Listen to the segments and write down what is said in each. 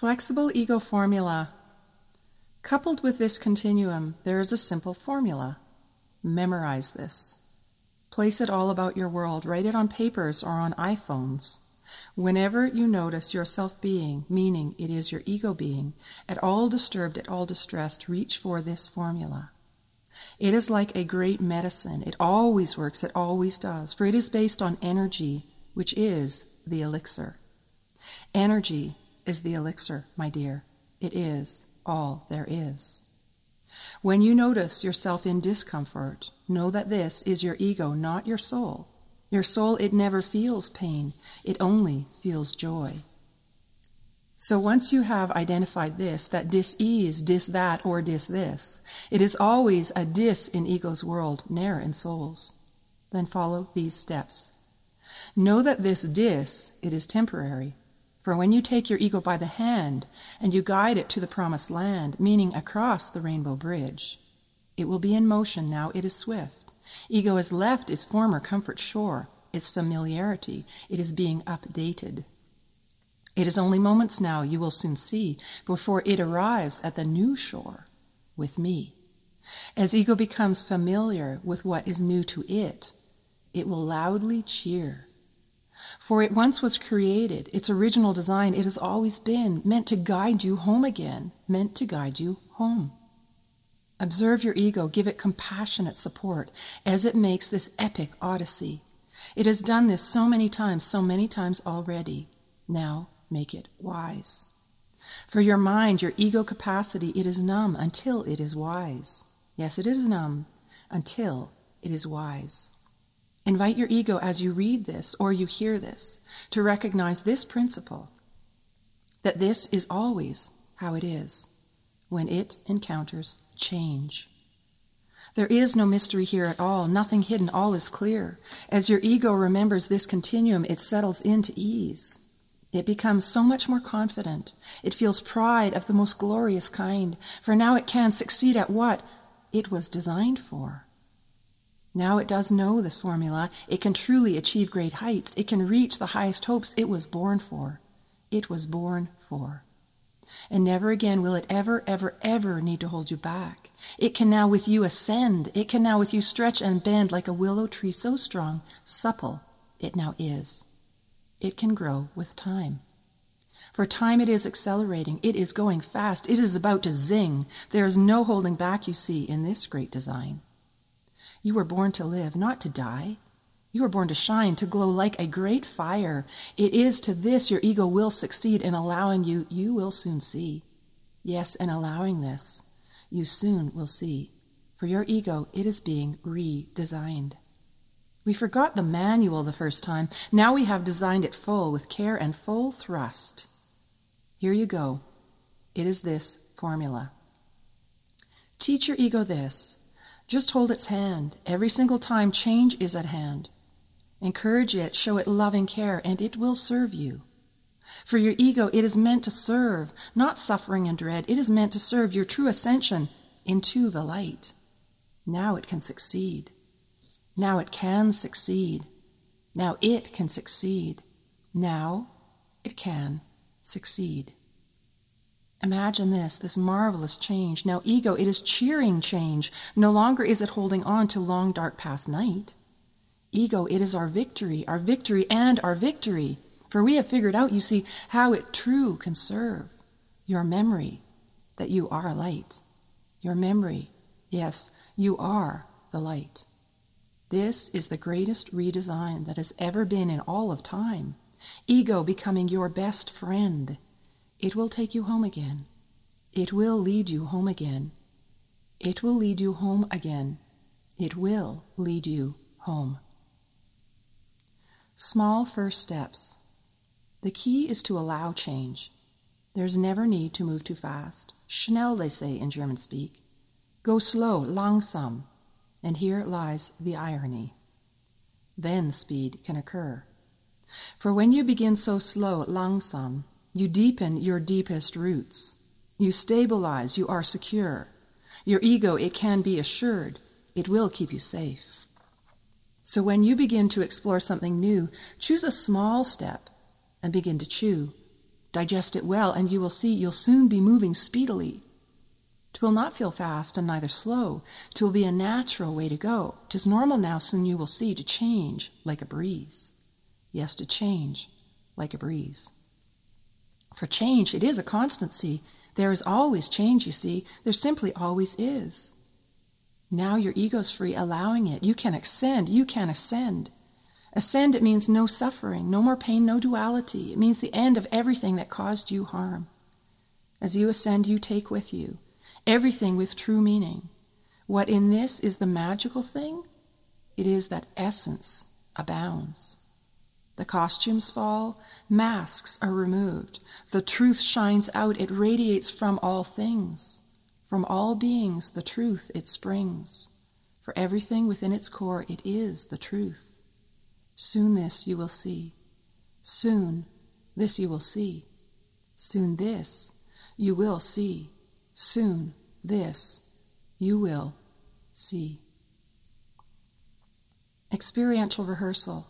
Flexible ego formula. Coupled with this continuum, there is a simple formula. Memorize this. Place it all about your world. Write it on papers or on iPhones. Whenever you notice yourself being, meaning it is your ego being, at all disturbed, at all distressed, reach for this formula. It is like a great medicine. It always works. It always does. For it is based on energy, which is the elixir. Energy is the elixir, my dear. It is all there is. When you notice yourself in discomfort, know that this is your ego, not your soul. Your soul, it never feels pain. It only feels joy. So once you have identified this, that dis-ease, dis-that, or dis-this, it is always a dis in ego's world, ne'er in soul's. Then follow these steps. Know that this dis, it is temporary. For when you take your ego by the hand and you guide it to the promised land, meaning across the rainbow bridge, it will be in motion now. It is swift. Ego has left its former comfort shore, its familiarity. It is being updated. It is only moments now, you will soon see, before it arrives at the new shore with me. As ego becomes familiar with what is new to it, it will loudly cheer. For it once was created, its original design, it has always been, meant to guide you home again, meant to guide you home. Observe your ego, give it compassionate support as it makes this epic odyssey. It has done this so many times already. Now make it wise. For your mind, your ego capacity, it is numb until it is wise. Yes, it is numb until it is wise. Invite your ego as you read this or you hear this to recognize this principle, that this is always how it is when it encounters change. There is no mystery here at all, nothing hidden, all is clear. As your ego remembers this continuum, it settles into ease. It becomes so much more confident. It feels pride of the most glorious kind, for now it can succeed at what it was designed for. Now it does know this formula. It can truly achieve great heights. It can reach the highest hopes it was born for. It was born for. And never again will it ever, ever, ever need to hold you back. It can now with you ascend. It can now with you stretch and bend like a willow tree so strong, supple it now is. It can grow with time. For time it is accelerating. It is going fast. It is about to zing. There is no holding back, you see, in this great design. You were born to live, not to die. You were born to shine, to glow like a great fire. It is to this your ego will succeed in allowing you. You will soon see. Yes, in allowing this, you soon will see. For your ego, it is being redesigned. We forgot the manual the first time. Now we have designed it full with care and full thrust. Here you go. It is this formula. Teach your ego this. Just hold its hand. Every single time change is at hand. Encourage it, show it loving care, and it will serve you. For your ego, it is meant to serve, not suffering and dread. It is meant to serve your true ascension into the light. Now it can succeed. Now it can succeed. Now it can succeed. Now it can succeed. Imagine this marvelous change. Now ego, it is cheering change. No longer is it holding on to long dark past night. Ego, it is our victory and our victory. For we have figured out, you see, how it true can serve. Your memory that you are light. Your memory, yes, you are the light. This is the greatest redesign that has ever been in all of time. Ego becoming your best friend. It will take you home again. It will lead you home again. It will lead you home again. It will lead you home. Small first steps. The key is to allow change. There's never need to move too fast. Schnell, they say in German speak. Go slow, langsam. And here lies the irony. Then speed can occur. For when you begin so slow, langsam, you deepen your deepest roots. You stabilize, you are secure. Your ego, it can be assured, it will keep you safe. So when you begin to explore something new, choose a small step and begin to chew. Digest it well, and you will see you'll soon be moving speedily. 'Twill not feel fast and neither slow. 'Twill be a natural way to go. 'Tis normal now, soon you will see, to change like a breeze. Yes, to change like a breeze. For change, it is a constancy. There is always change, you see. There simply always is. Now your ego's free, allowing it. You can ascend. You can ascend. Ascend, it means no suffering, no more pain, no duality. It means the end of everything that caused you harm. As you ascend, you take with you everything with true meaning. What in this is the magical thing? It is that essence abounds. The costumes fall, masks are removed. The truth shines out, it radiates from all things. From all beings, the truth it springs. For everything within its core, it is the truth. Soon this you will see. Soon this you will see. Soon this you will see. Soon this you will see. Experiential rehearsal.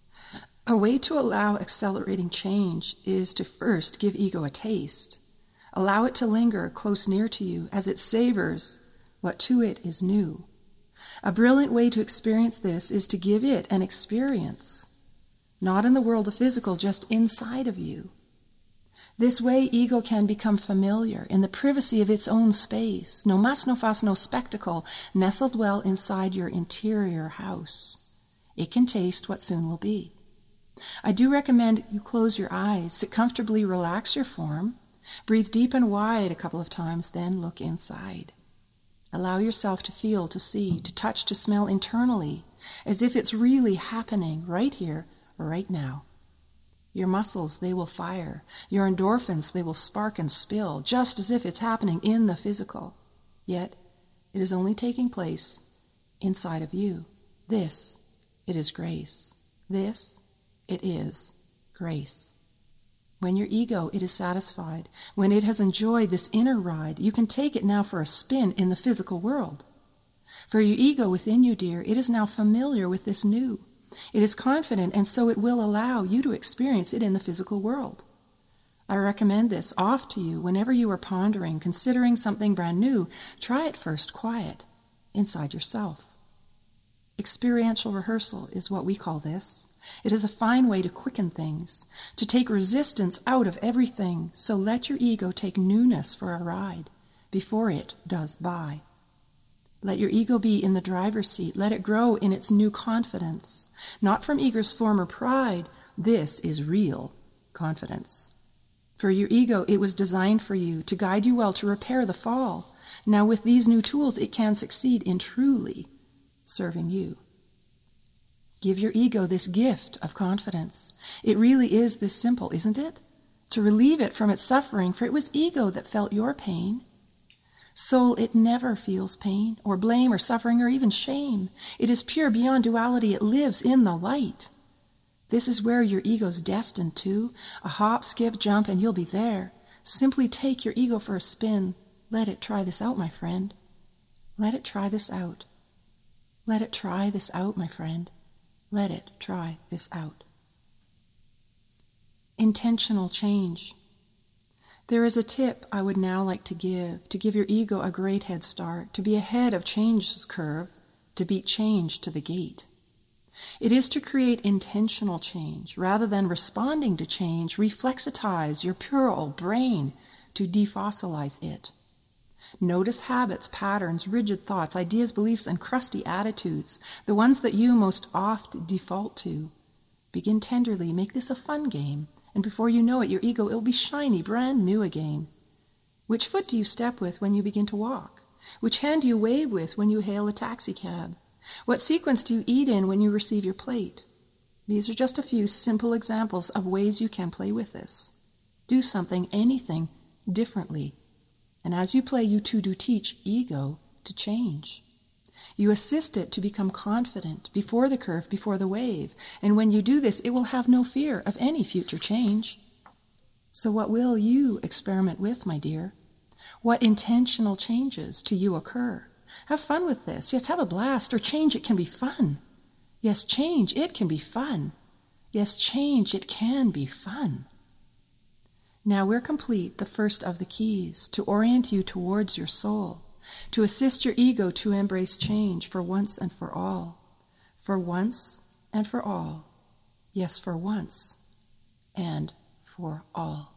A way to allow accelerating change is to first give ego a taste. Allow it to linger close near to you as it savors what to it is new. A brilliant way to experience this is to give it an experience, not in the world of physical, just inside of you. This way, ego can become familiar in the privacy of its own space. No mas, no fuss, no spectacle, nestled well inside your interior house. It can taste what soon will be. I do recommend you close your eyes, sit comfortably, relax your form, breathe deep and wide a couple of times, then look inside. Allow yourself to feel, to see, to touch, to smell internally, as if it's really happening right here, right now. Your muscles, they will fire. Your endorphins, they will spark and spill, just as if it's happening in the physical. Yet, it is only taking place inside of you. This, it is grace. This, it is grace. When your ego, it is satisfied, when it has enjoyed this inner ride, you can take it now for a spin in the physical world. For your ego within you, dear, it is now familiar with this new. It is confident, and so it will allow you to experience it in the physical world. I recommend this oft to you whenever you are pondering, considering something brand new. Try it first quiet, inside yourself. Experiential rehearsal is what we call this. It is a fine way to quicken things, to take resistance out of everything, so let your ego take newness for a ride before it does by. Let your ego be in the driver's seat. Let it grow in its new confidence. Not from ego's former pride. This is real confidence. For your ego, it was designed for you, to guide you well, to repair the fall. Now with these new tools, it can succeed in truly serving you. Give your ego this gift of confidence. It really is this simple, isn't it? To relieve it from its suffering, for it was ego that felt your pain. Soul, it never feels pain, or blame, or suffering, or even shame. It is pure beyond duality. It lives in the light. This is where your ego's destined to. A hop, skip, jump, and you'll be there. Simply take your ego for a spin. Let it try this out, my friend. Let it try this out. Let it try this out, my friend. Let it try this out. Intentional change. There is a tip I would now like to give your ego a great head start, to be ahead of change's curve, to beat change to the gate. It is to create intentional change. Rather than responding to change, reflexitize your pure old brain to defossilize it. Notice habits, patterns, rigid thoughts, ideas, beliefs, and crusty attitudes, the ones that you most oft default to. Begin tenderly, make this a fun game, and before you know it, your ego, it'll be shiny, brand new again. Which foot do you step with when you begin to walk? Which hand do you wave with when you hail a taxi cab? What sequence do you eat in when you receive your plate? These are just a few simple examples of ways you can play with this. Do something, anything, differently. And as you play, you too do teach ego to change. You assist it to become confident before the curve, before the wave. And when you do this, it will have no fear of any future change. So what will you experiment with, my dear? What intentional changes to you occur? Have fun with this. Yes, have a blast, or change, it can be fun. Yes, change, it can be fun. Yes, change, it can be fun. Now we're complete, the first of the keys, to orient you towards your soul, to assist your ego to embrace change for once and for all. For once and for all. Yes, for once and for all.